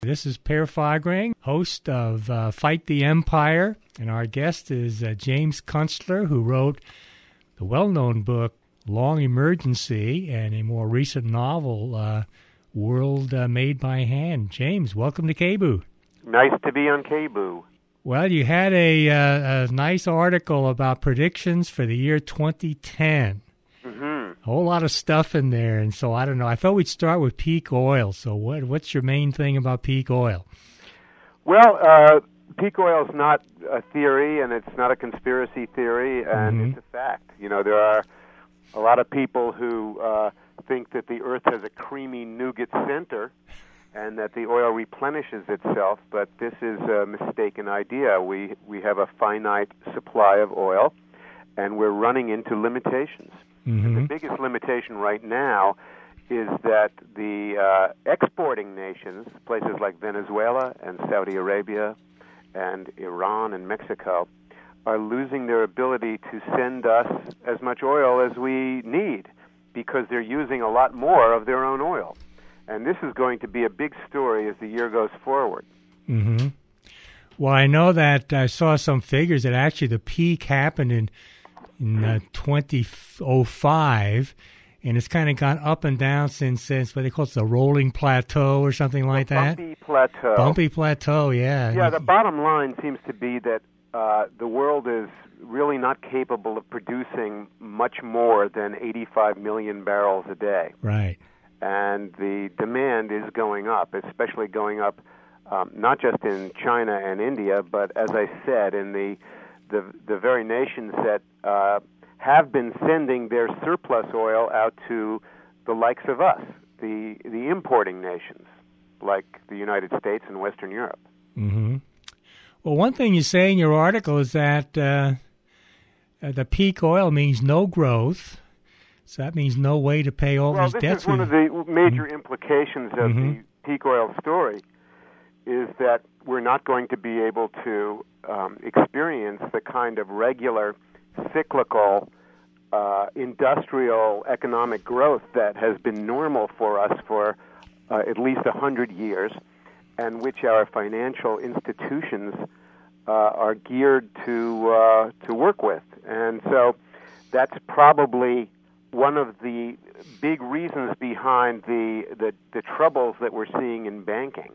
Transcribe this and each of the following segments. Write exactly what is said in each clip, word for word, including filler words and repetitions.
This is Per Fahrgring, host of uh, Fight the Empire, and our guest is uh, James Kunstler, who wrote the well-known book Long Emergency and a more recent novel, uh, World uh, Made by Hand. James, welcome to K B O O. Nice to be on K B O O. Well, you had a, uh, a nice article about predictions for the year twenty ten. Mm-hmm. A whole lot of stuff in there, and so I don't know. I thought we'd start with peak oil. So what what's your main thing about peak oil? Well, uh, peak oil is not a theory, and it's not a conspiracy theory, and Mm-hmm. it's a fact. You know, there are a lot of people who uh, think that the Earth has a creamy nougat center and that the oil replenishes itself, but this is a mistaken idea. We, we have a finite supply of oil, and we're running into limitations. Mm-hmm. The biggest limitation right now is that the uh, exporting nations, places like Venezuela and Saudi Arabia and Iran and Mexico, are losing their ability to send us as much oil as we need because they're using a lot more of their own oil. And this is going to be a big story as the year goes forward. Mm-hmm. Well, I know that I saw some figures that actually the peak happened in in uh, twenty oh five, and it's kind of gone up and down since, since what they call it, the rolling plateau or something like the that. Bumpy plateau. Bumpy plateau, yeah. Yeah, the bottom line seems to be that uh, the world is really not capable of producing much more than eighty-five million barrels a day. Right. And the demand is going up, especially going up um, not just in China and India, but as I said, in the the, the very nations that uh, have been sending their surplus oil out to the likes of us, the the importing nations, like the United States and Western Europe. Mm-hmm. Well, one thing you say in your article is that uh, uh, the peak oil means no growth. So that means no way to pay all well, these this debts. is one of the major mm-hmm. implications of mm-hmm. the peak oil story, is that we're not going to be able to um, experience the kind of regular, cyclical, uh, industrial economic growth that has been normal for us for uh, at least one hundred years, and which our financial institutions uh, are geared to uh, to work with. And so that's probably one of the big reasons behind the, the, the troubles that we're seeing in banking.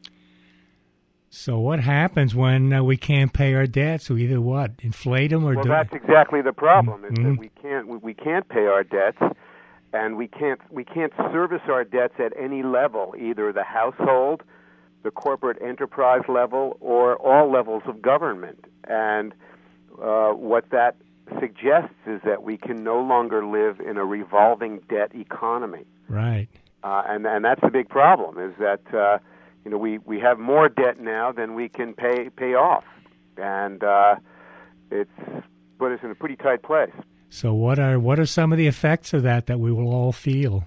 So what happens when uh, we can't pay our debts? We either what, inflate them or well, do that's exactly the problem. Is mm-hmm. that we can't we, we can't pay our debts, and we can't we can't service our debts at any level, either the household, the corporate enterprise level, or all levels of government. And uh, what that suggests is that we can no longer live in a revolving debt economy. Right. Uh, and and that's the big problem, is that uh, you know we, we have more debt now than we can pay pay off, and uh, it's put us in a pretty tight place. So what are what are some of the effects of that that we will all feel?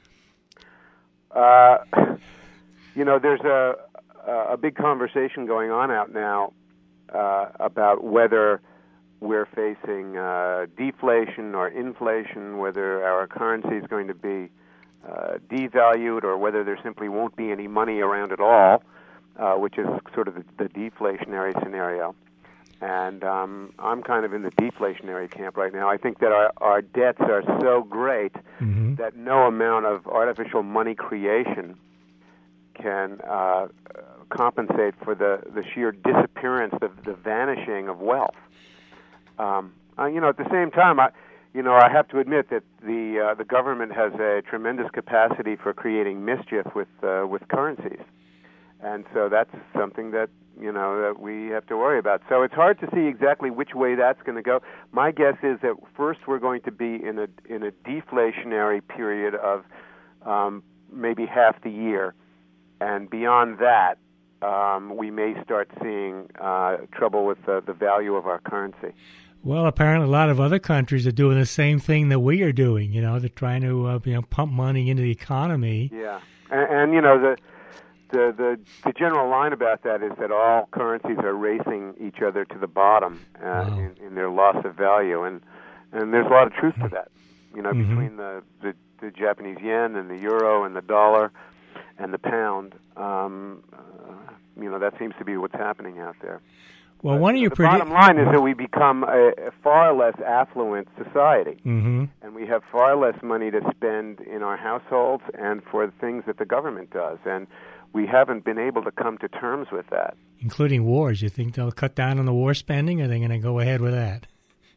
Uh, you know, there's a a big conversation going on out now uh, about whether we're facing uh, deflation or inflation, whether our currency is going to be uh, devalued, or whether there simply won't be any money around at all, uh, which is sort of the, the deflationary scenario. And um, I'm kind of in the deflationary camp right now. I think that our, our debts are so great mm-hmm. that no amount of artificial money creation can uh, compensate for the, the sheer disappearance, the, the vanishing of wealth. Um, uh, you know, at the same time, I, you know, I have to admit that the uh, the government has a tremendous capacity for creating mischief with uh, with currencies, and so that's something that you know that we have to worry about. So it's hard to see exactly which way that's going to go. My guess is that first we're going to be in a in a deflationary period of um, maybe half the year, and beyond that, um, we may start seeing uh, trouble with uh, the value of our currency. Well, apparently a lot of other countries are doing the same thing that we are doing. You know, they're trying to uh, you know pump money into the economy. Yeah, and, and you know the, the the the general line about that is that all currencies are racing each other to the bottom uh, wow. in, in their loss of value, and and there's a lot of truth to that. You know, mm-hmm. between the, the the Japanese yen and the euro and the dollar, and the pound. Um, uh, you know, that seems to be what's happening out there. Well, one of your the predi- bottom line is that we become a, a far less affluent society, mm-hmm. and we have far less money to spend in our households and for the things that the government does, and we haven't been able to come to terms with that. Including wars. You think they'll cut down on the war spending, or are they going to go ahead with that?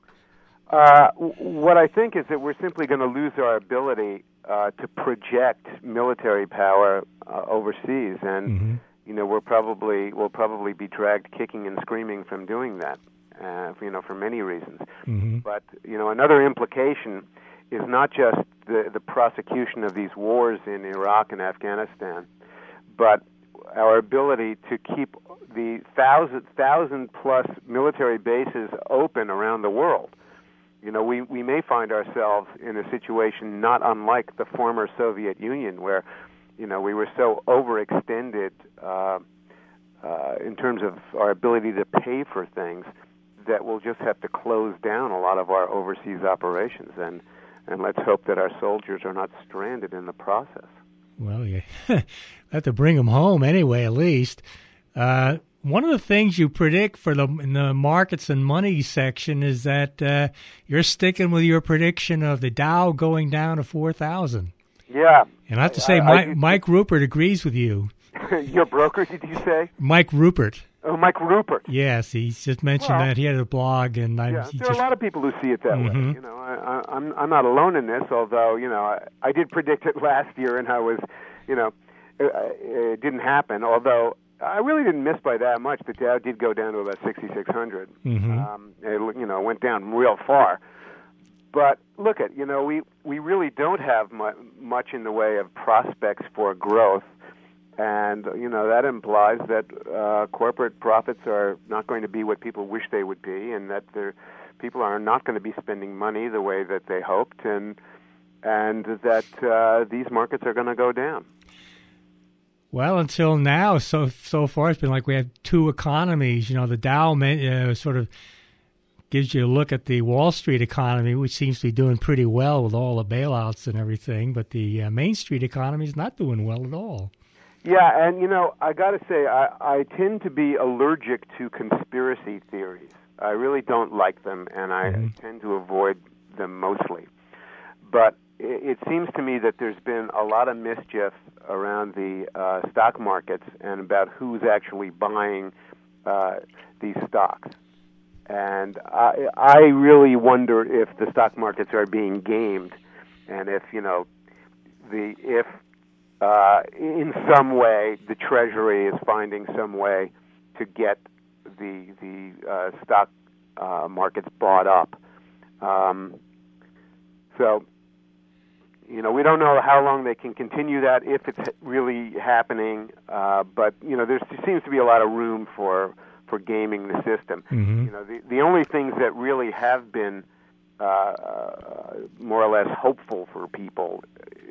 Uh, what I think is that we're simply going to lose our ability uh, to project military power uh, overseas, and mm-hmm. you know we're probably we'll probably be dragged kicking and screaming from doing that. Uh, you know, for many reasons. Mm-hmm. But you know, another implication is not just the the prosecution of these wars in Iraq and Afghanistan, but our ability to keep the thousand thousand plus military bases open around the world. You know, we, we may find ourselves in a situation not unlike the former Soviet Union, where, you know, we were so overextended uh, uh, in terms of our ability to pay for things that we'll just have to close down a lot of our overseas operations. And, and let's hope that our soldiers are not stranded in the process. Well, you have to bring them home anyway, at least. Uh, One of the things you predict for the in the markets and money section is that uh, you're sticking with your prediction of the Dow going down to four thousand. Yeah. And I have to say, I, Mike, I, Mike Rupert agrees with you. Your broker, did you say? Mike Rupert. Oh, Mike Rupert. Yes, he just mentioned well, that. He had a blog. and I, yeah, he There just, are a lot of people who see it that mm-hmm. way. You know, I, I, I'm, I'm not alone in this, although, you know, I, I did predict it last year, and I was, you know, it, it didn't happen, although I really didn't miss by that much. The Dow did go down to about sixty-six hundred. Mm-hmm. Um, it, you know, went down real far. But look at, you know, we, we really don't have mu- much in the way of prospects for growth. And, you know, that implies that uh, corporate profits are not going to be what people wish they would be, and that people are not going to be spending money the way that they hoped, and, and that uh, these markets are going to go down. Well, until now, so so far, it's been like we have two economies. You know, the Dow uh, sort of gives you a look at the Wall Street economy, which seems to be doing pretty well with all the bailouts and everything, but the uh, Main Street economy is not doing well at all. Yeah, and, you know, I got to say, I, I tend to be allergic to conspiracy theories. I really don't like them, and I mm-hmm. tend to avoid them mostly. But it, it seems to me that there's been a lot of mischief around the uh, stock markets and about who's actually buying uh, these stocks. And I, I really wonder if the stock markets are being gamed, and if, you know, the if uh, in some way the Treasury is finding some way to get the the uh, stock uh, markets bought up. Um, so, you know, we don't know how long they can continue that, if it's really happening. Uh, but you know, there seems to be a lot of room for. for gaming the system. Mm-hmm. You know, the, the only things that really have been uh, more or less hopeful for people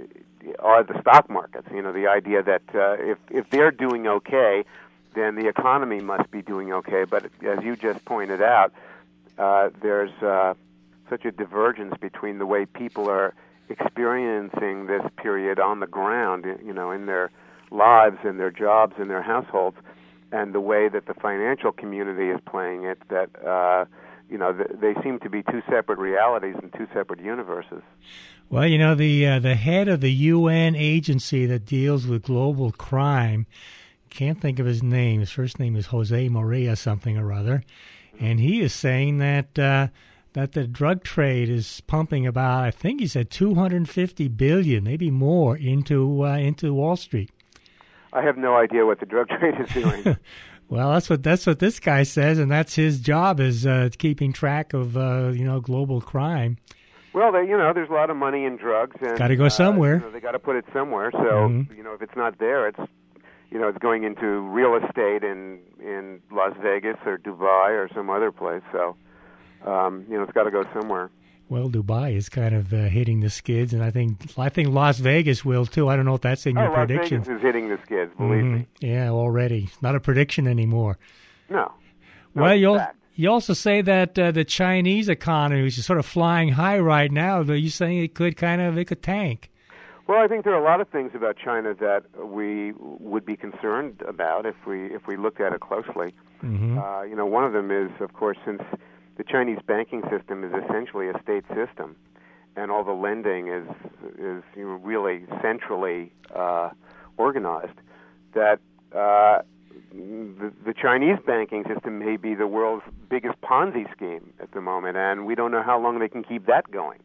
are the stock markets. You know, the idea that uh, if if they're doing okay, then the economy must be doing okay. But as you just pointed out, uh, there's uh, such a divergence between the way people are experiencing this period on the ground, you know, in their lives and their jobs and their households, and the way that the financial community is playing it, that, uh, you know, th- they seem to be two separate realities and two separate universes. Well, you know, the uh, the head of the U N agency that deals with global crime, can't think of his name. His first name is Jose Maria something or other, and he is saying that uh, that the drug trade is pumping about, I think he said two hundred fifty billion dollars, maybe more, into uh, into Wall Street. I have no idea what the drug trade is doing. Well, that's what that's what this guy says, and that's his job, is uh, keeping track of uh, you know global crime. Well, they, you know, there's a lot of money in drugs, and got to go somewhere. Uh, you know, they got to put it somewhere. So mm-hmm. you know, if it's not there, it's you know, it's going into real estate in in Las Vegas or Dubai or some other place. So um, you know, it's got to go somewhere. Well, Dubai is kind of uh, hitting the skids, and I think I think Las Vegas will too. I don't know if that's in oh, your Las prediction. Vegas is hitting the skids, believe mm-hmm. me. Yeah, already. It's not a prediction anymore. No. no well, you fact. you also say that uh, the Chinese economy is sort of flying high right now. Are you saying it could kind of it could tank? Well, I think there are a lot of things about China that we would be concerned about if we if we looked at it closely. Mm-hmm. Uh, you know, one of them is, of course, since the Chinese banking system is essentially a state system, and all the lending is is you know, really centrally uh, organized, that uh, the, the Chinese banking system may be the world's biggest Ponzi scheme at the moment, and we don't know how long they can keep that going.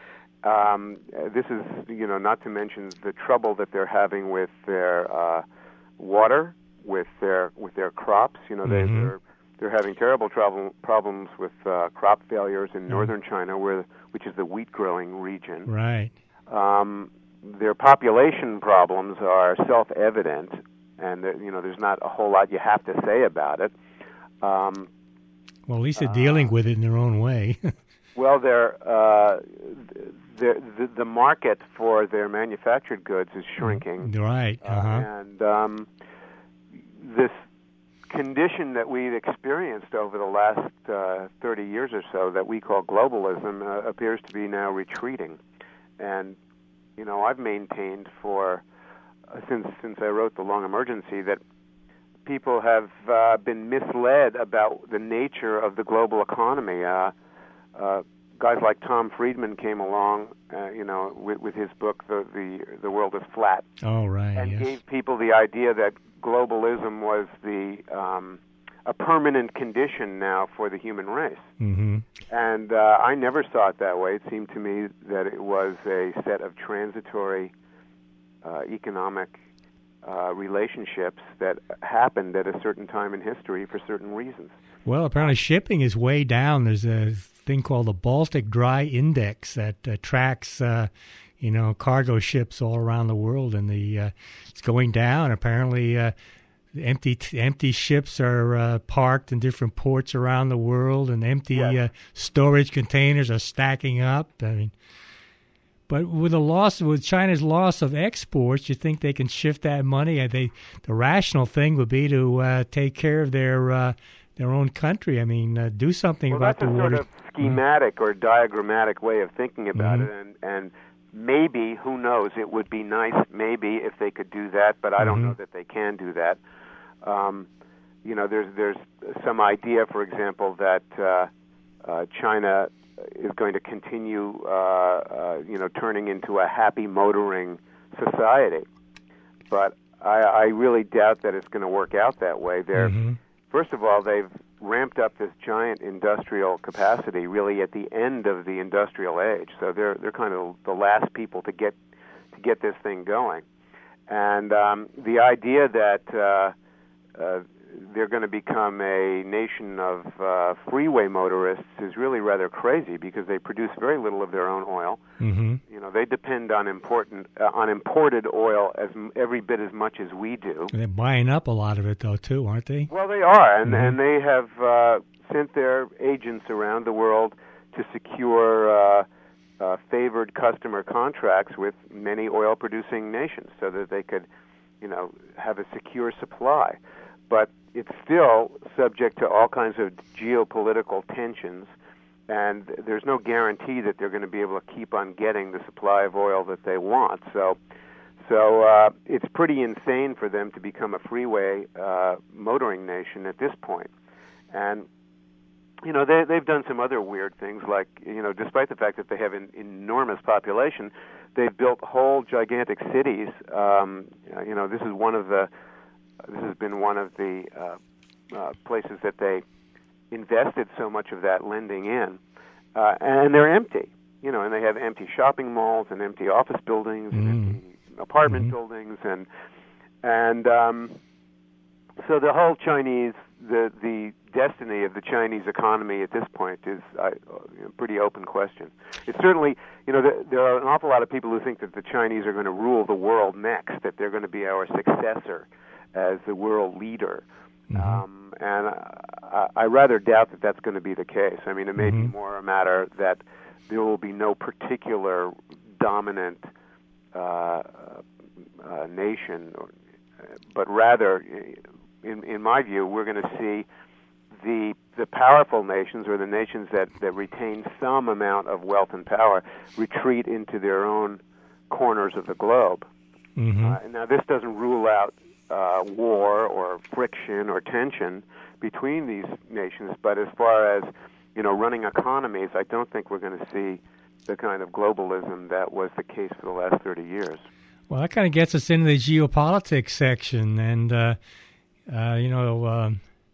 Um, this is, you know, not to mention the trouble that they're having with their uh, water, with their with their crops. You know, they, Mm-hmm. they're they're having terrible trouble, problems with uh, crop failures in northern China, where which is the wheat growing region. Right. Um, their population problems are self-evident, and you know, there's not a whole lot you have to say about it. Um, Well, at least they're dealing with it in their own way. Well, they're, uh, the, the the market for their manufactured goods is shrinking. Right. Uh-huh. Uh, and um, this condition that we've experienced over the last uh, thirty years or so that we call globalism uh, appears to be now retreating. And, you know, I've maintained for, uh, since since I wrote The Long Emergency, that people have uh, been misled about the nature of the global economy. Uh, Uh, guys like Tom Friedman came along, uh, you know, with, with his book, the, the the World is Flat, Oh, right. and Yes. gave people the idea that globalism was the um, a permanent condition now for the human race. Mm-hmm. And uh, I never saw it that way. It seemed to me that it was a set of transitory uh, economic uh, relationships that happened at a certain time in history for certain reasons. Well, apparently shipping is way down. There's a thing called the Baltic Dry Index that uh, tracks, uh, you know, cargo ships all around the world, and the uh, it's going down. Apparently, uh, empty empty ships are uh, parked in different ports around the world, and empty Yes. uh, storage containers are stacking up. I mean, but with the loss, with China's loss of exports, you think they can shift that money? And they, the rational thing would be to uh, take care of their uh, their own country. I mean, uh, do something well, about that's the a water. sort of schematic or diagrammatic way of thinking about Mhm. it, and and maybe, who knows, it would be nice maybe if they could do that, but I don't Mhm. know that they can do that. Um, you know, there's there's some idea, for example, that uh, uh, China is going to continue, uh, uh, you know, turning into a happy motoring society, but I, I really doubt that it's going to work out that way. They're Mhm. First of all, they've ramped up this giant industrial capacity really at the end of the industrial age. So they're they're kind of the last people to get to get this thing going. And um, the idea that uh, uh, they're going to become a nation of uh, freeway motorists is really rather crazy, because they produce very little of their own oil. Mhm. You know, they depend on important uh, on imported oil as m- every bit as much as we do. They're buying up a lot of it, though, too, aren't they? Well, they are, and, Mhm. and they have uh, sent their agents around the world to secure uh, uh, favored customer contracts with many oil-producing nations, so that they could, you know, have a secure supply. But it's still subject to all kinds of geopolitical tensions, and there's no guarantee that they're going to be able to keep on getting the supply of oil that they want. So. So uh, it's pretty insane for them to become a freeway uh, motoring nation at this point. And, you know, they, they've done some other weird things, like, you know, despite the fact that they have an enormous population, they've built whole gigantic cities. Um, you know, this is one of the, this has been one of the uh, uh, places that they invested so much of that lending in. Uh, and they're empty, you know, and they have empty shopping malls and empty office buildings and Mm. empty apartment Mhm. buildings, and and um, so the whole Chinese, the the destiny of the Chinese economy at this point is uh, a pretty open question. It's certainly, you know, there, there are an awful lot of people who think that the Chinese are going to rule the world next, that they're going to be our successor as the world leader. Mhm. Um, and I, I rather doubt that that's going to be the case. I mean, it may Mhm. be more a matter that there will be no particular dominant Uh, uh, nation, or, but rather, in in my view, we're going to see the the powerful nations, or the nations that, that retain some amount of wealth and power, retreat into their own corners of the globe. Mm-hmm. Uh, now, this doesn't rule out uh, war or friction or tension between these nations, but as far as, you know, running economies, I don't think we're going to see the kind of globalism that was the case for the last thirty years. Well, that kind of gets us into the geopolitics section, and, uh, uh, you know, uh,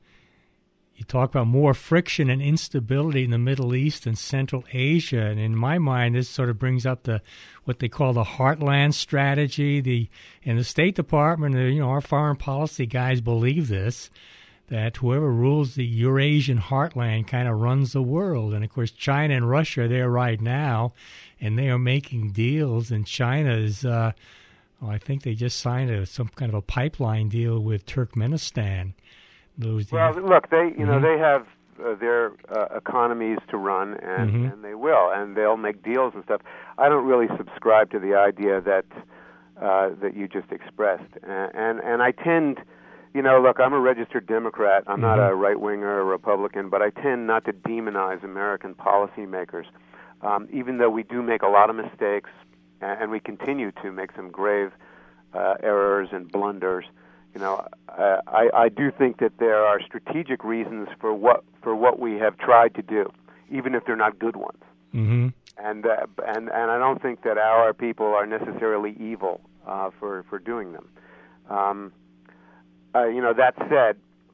you talk about more friction and instability in the Middle East and Central Asia, and in my mind, this sort of brings up the what they call the heartland strategy. The in the State Department, you know, our foreign policy guys believe this, that whoever rules the Eurasian heartland kind of runs the world. And, of course, China and Russia are there right now, and they are making deals. And China is, uh, well, I think they just signed a, some kind of a pipeline deal with Turkmenistan. Those well, look, they you know mm-hmm. they have uh, their uh, economies to run, and, mm-hmm. and they will, and they'll make deals and stuff. I don't really subscribe to the idea that uh, that you just expressed, and, and and I tend. You know, look, I'm a registered Democrat. I'm not a right-winger or a Republican, but I tend not to demonize American policymakers, um, even though we do make a lot of mistakes, and we continue to make some grave uh, errors and blunders. You know, uh, I, I do think that there are strategic reasons for what for what we have tried to do, even if they're not good ones. Mm-hmm. And uh, and and I don't think that our people are necessarily evil uh, for for doing them. Um, Uh, you know, that said,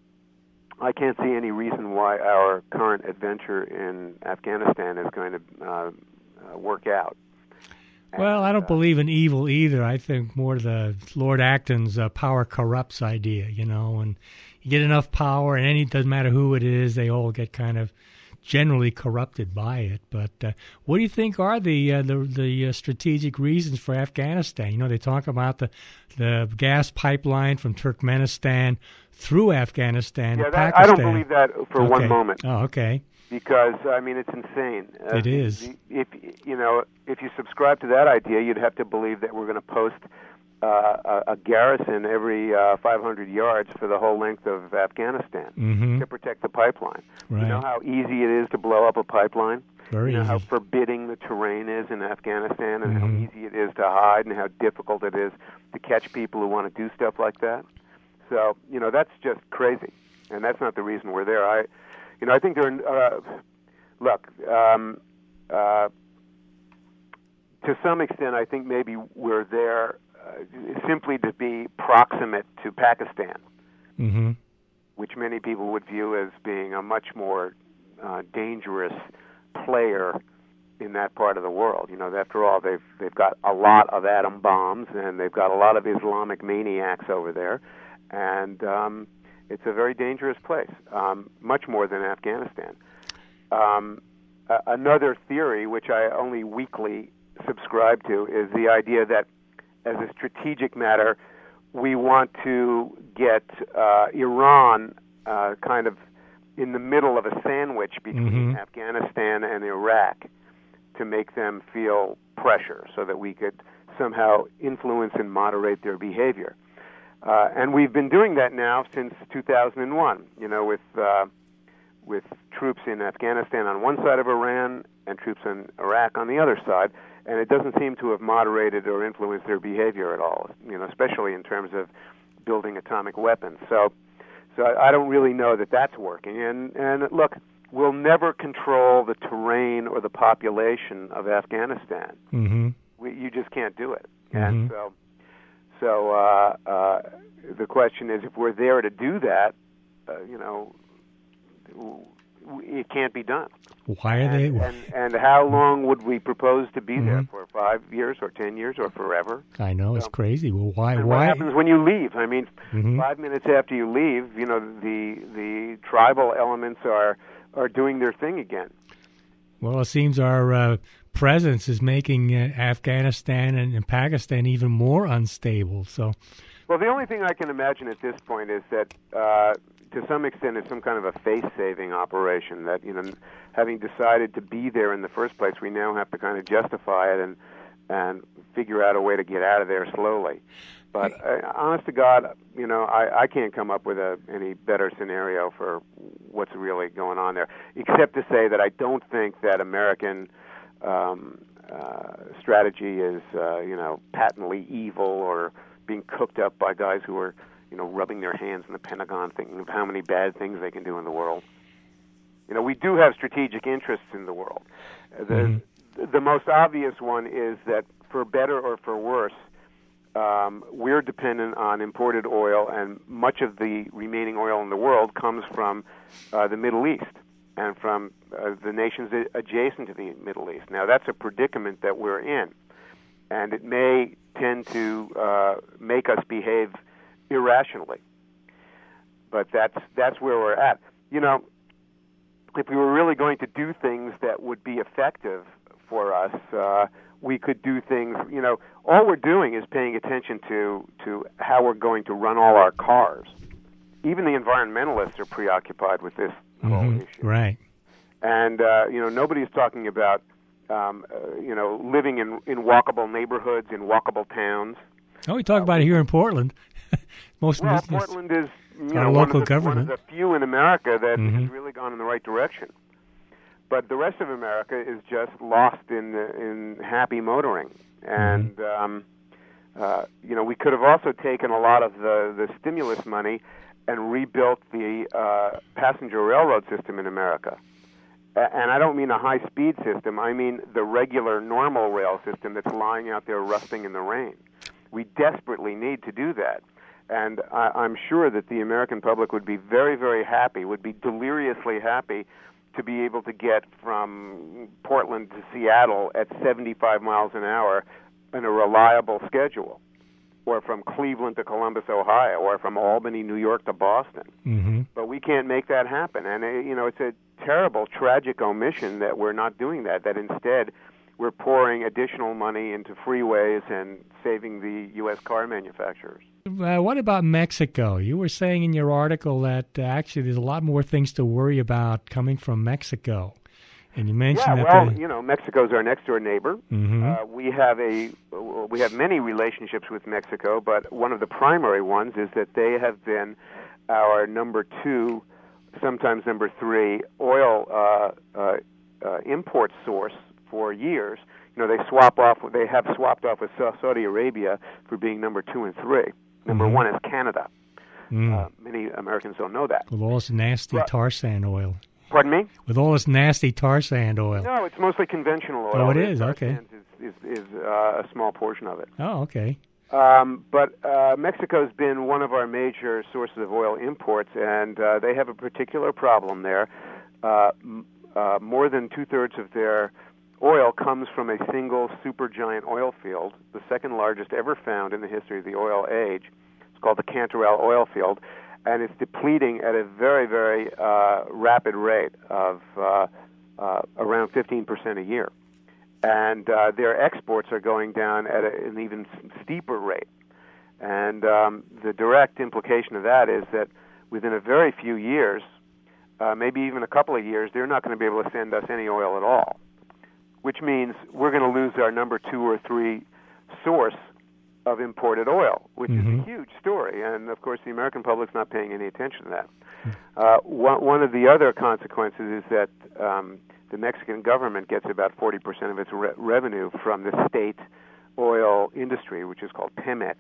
I can't see any reason why our current adventure in Afghanistan is going to uh, uh, work out. Well, and, I don't uh, believe in evil either. I think more the Lord Acton's uh, power corrupts idea, you know, and you get enough power, and it doesn't matter who it is, they all get kind of generally corrupted by it. But uh, what do you think are the uh, the, the uh, strategic reasons for Afghanistan? You know, they talk about the the gas pipeline from Turkmenistan through Afghanistan yeah, to that, Pakistan. I don't believe that for okay. one moment. Oh, okay. Because I mean, it's insane. Uh, It is. the- If you know, if you subscribe to that idea, you'd have to believe that we're going to post uh, a, a garrison every uh, five hundred yards for the whole length of Afghanistan Mm-hmm. to protect the pipeline. Right. You know how easy it is to blow up a pipeline? Very you know easy. how forbidding the terrain is in Afghanistan, and Mhm. how easy it is to hide, and how difficult it is to catch people who want to do stuff like that. So, you know, that's just crazy, and that's not the reason we're there. I, you know, I think there are. Uh, look, um, uh, to some extent, I think maybe we're there uh, simply to be proximate to Pakistan, Mm-hmm. which many people would view as being a much more uh, dangerous player in that part of the world. You know, after all, they've they've got a lot of atom bombs, and they've got a lot of Islamic maniacs over there, and um, it's a very dangerous place, um, much more than Afghanistan. Um, uh, another theory, which I only weakly subscribe to, is the idea that, as a strategic matter, we want to get uh, Iran uh, kind of in the middle of a sandwich between Mhm. Afghanistan and Iraq to make them feel pressure so that we could somehow influence and moderate their behavior. Uh, and we've been doing that now since two thousand one, you know, with uh, with troops in Afghanistan on one side of Iran and troops in Iraq on the other side, and it doesn't seem to have moderated or influenced their behavior at all, you know, especially in terms of building atomic weapons. So so I, I don't really know that that's working. And, and look, we'll never control the terrain or the population of Afghanistan. Mm-hmm. We, you just can't do it. Mhm. And so, so uh, uh, the question is, if we're there to do that, uh, you know, w- it can't be done. Why are they? And, and, and how long would we propose to be there Mhm. for? Five years or ten years or forever? I know it's So- crazy. Well, why? And what Why? happens when you leave? I mean, Mhm. five minutes after you leave, you know, the the tribal elements are are doing their thing again. Well, it seems our uh, presence is making uh, Afghanistan and, and Pakistan even more unstable. So, Well, the only thing I can imagine at this point is that, uh, to some extent, it's some kind of a face-saving operation. That, you know, having decided to be there in the first place, we now have to kind of justify it and and figure out a way to get out of there slowly. But uh, honest to God, you know, I, I can't come up with a, any better scenario for what's really going on there, except to say that I don't think that American um, uh, strategy is, uh, you know, patently evil or being cooked up by guys who are, you know, rubbing their hands in the Pentagon thinking of how many bad things they can do in the world. You know, we do have strategic interests in the world. The, mm-hmm. the most obvious one is that for better or for worse, um, we're dependent on imported oil, and much of the remaining oil in the world comes from uh, the Middle East and from uh, the nations adjacent to the Middle East. Now, that's a predicament that we're in, and it may tend to uh, make us behave irrationally. But that's that's where we're at. You know, if we were really going to do things that would be effective for us, uh, we could do things, you know, all we're doing is paying attention to, to how we're going to run all our cars. Even the environmentalists are preoccupied with this whole mm-hmm. issue. Right. And, uh, you know, nobody's talking about, um, uh, you know, living in, in walkable neighborhoods, in walkable towns. Oh, we talk uh, about it here in Portland. Most well, business, Portland is you our know, local one, of the, government. one of the few in America that mm-hmm. has really gone in the right direction. But the rest of America is just lost in in happy motoring. And, mm-hmm. um, uh, you know, we could have also taken a lot of the, the stimulus money and rebuilt the uh, passenger railroad system in America. And I don't mean a high-speed system. I mean the regular, normal rail system that's lying out there rusting in the rain. We desperately need to do that. And I, I'm sure that the American public would be very, very happy, would be deliriously happy to be able to get from Portland to Seattle at seventy-five miles an hour in a reliable schedule, or from Cleveland to Columbus, Ohio, or from Albany, New York to Boston. Mm-hmm. But we can't make that happen. And, uh, you know, it's a terrible, tragic omission that we're not doing that, that instead we're pouring additional money into freeways and saving the U S car manufacturers. Uh, what about Mexico? You were saying in your article that uh, actually there's a lot more things to worry about coming from Mexico. And you mentioned yeah, that well, the... you know, Mexico's our next door neighbor. Mm-hmm. Uh, we have a we have many relationships with Mexico, but one of the primary ones is that they have been our number two, sometimes number three, oil uh, uh, uh, import source for years. You know, they swap off. They have swapped off with Saudi Arabia for being number two and three. Number mm-hmm. one is Canada. Mm. Uh, many Americans don't know that. With all this nasty but, tar sand oil. Pardon me? With all this nasty tar sand oil. No, it's mostly conventional oil. Oh, it is? Tar Okay. sands is, is, is uh, a small portion of it. Oh, okay. Um, but uh, Mexico's been one of our major sources of oil imports, and uh, they have a particular problem there. Uh, m- uh, more than two-thirds of their oil comes from a single supergiant oil field, the second largest ever found in the history of the oil age. It's called the Cantarell oil field, and it's depleting at a very, very uh, rapid rate of uh, uh, around fifteen percent a year. And uh, their exports are going down at a, an even steeper rate. And um, the direct implication of that is that within a very few years, uh, maybe even a couple of years, they're not going to be able to send us any oil at all, which means we're going to lose our number two or three source of imported oil, which mm-hmm. is a huge story. And, of course, the American public's not paying any attention to that. Uh, one, one of the other consequences is that um, the Mexican government gets about forty percent of its re- revenue from the state oil industry, which is called Pemex.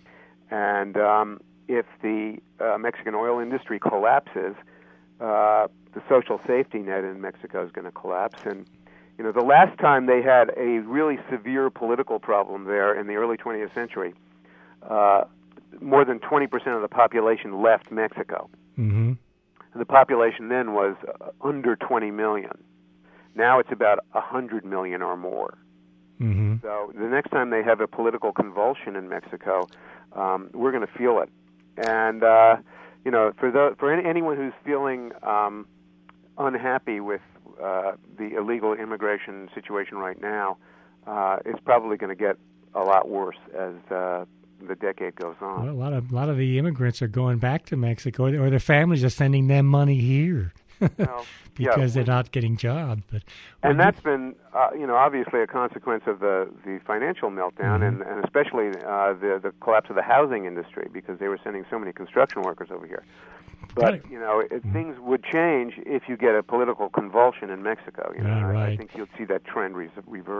And um, if the uh, Mexican oil industry collapses, uh, the social safety net in Mexico is going to collapse. And you know, the last time they had a really severe political problem there in the early twentieth century, uh, more than twenty percent of the population left Mexico. Mm-hmm. The population then was uh, under twenty million. Now it's about one hundred million or more. Mm-hmm. So the next time they have a political convulsion in Mexico, um, we're going to feel it. And, uh, you know, for the, for any, anyone who's feeling um, unhappy with uh, the illegal immigration situation right now, uh, it's probably going to get a lot worse as uh, the decade goes on. Well, a lot of a lot of the immigrants are going back to Mexico, or their families are sending them money here. Well, because yeah, they're not getting jobs. But and that's been, uh, you know, obviously a consequence of the, the financial meltdown, mm-hmm. and, and especially uh, the the collapse of the housing industry, because they were sending so many construction workers over here. But you know, it, mm-hmm. things would change if you get a political convulsion in Mexico. You know, yeah, right. I, I think you'll see that trend re- reverse.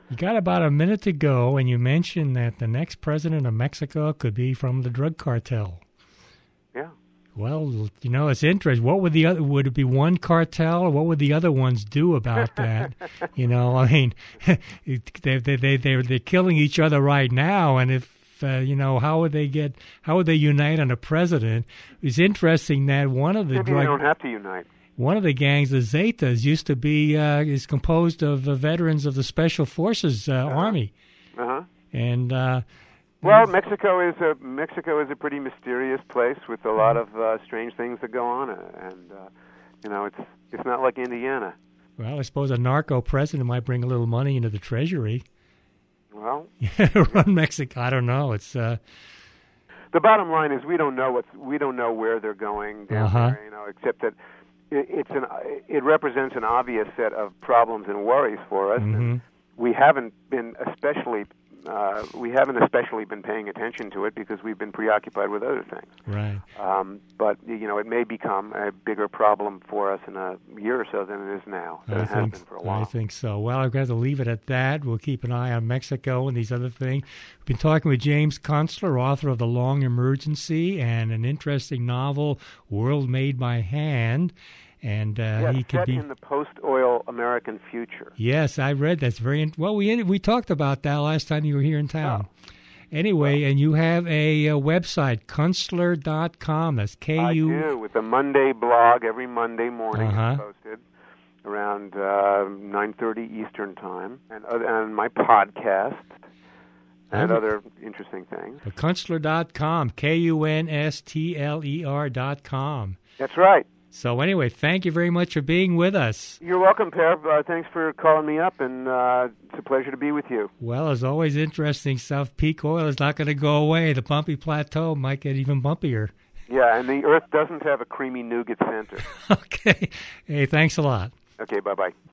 You got about a minute to go, and you mentioned that the next president of Mexico could be from the drug cartel. Yeah. Well, you know, it's interesting. What would the other? Would it be one cartel, or what would the other ones do about that? You know, I mean, they they they they're they're killing each other right now, and if uh, you know, how would they get? How would they unite on a president? It's interesting that one of the Maybe drug they don't have to unite. One of the gangs, the Zetas, used to be uh, is composed of uh, veterans of the Special Forces uh, uh-huh. Army, uh-huh. and uh, well, Mexico is a Mexico is a pretty mysterious place with a lot of uh, strange things that go on, and uh, you know, it's it's not like Indiana. Well, I suppose a narco president might bring a little money into the treasury. Well, run Mexico. I don't know. It's uh, the bottom line is we don't know what's we don't know where they're going down uh-huh. there. You know, except that. It's an it represents an obvious set of problems and worries for us. Mm-hmm. And we haven't been especially uh, we haven't especially been paying attention to it because we've been preoccupied with other things. Right. Um, but you know, it may become a bigger problem for us in a year or so than it is now. Than I it think has been for a while. I think so. Well, I've got to leave it at that. We'll keep an eye on Mexico and these other things. We've been talking with James Kunstler, author of The Long Emergency and an interesting novel, World Made by Hand. And uh, yes, he could set be in the post-oil American future. Yes, I read that's very in- well. We we talked about that last time you were here in town. Oh. Anyway, well, and you have a, a website, kunstler dot com. That's K U. I do, with a Monday blog every Monday morning. Uh-huh. It's posted around uh, nine thirty Eastern time, and other, and my podcast and I'm, other interesting things. kunstler dot com, K U N S T L E R dot com. That's right. So anyway, thank you very much for being with us. You're welcome, Per. Uh, thanks for calling me up, and uh, it's a pleasure to be with you. Well, as always, interesting stuff. Peak oil is not going to go away. The bumpy plateau might get even bumpier. Yeah, and the Earth doesn't have a creamy nougat center. Okay. Hey, thanks a lot. Okay, bye-bye.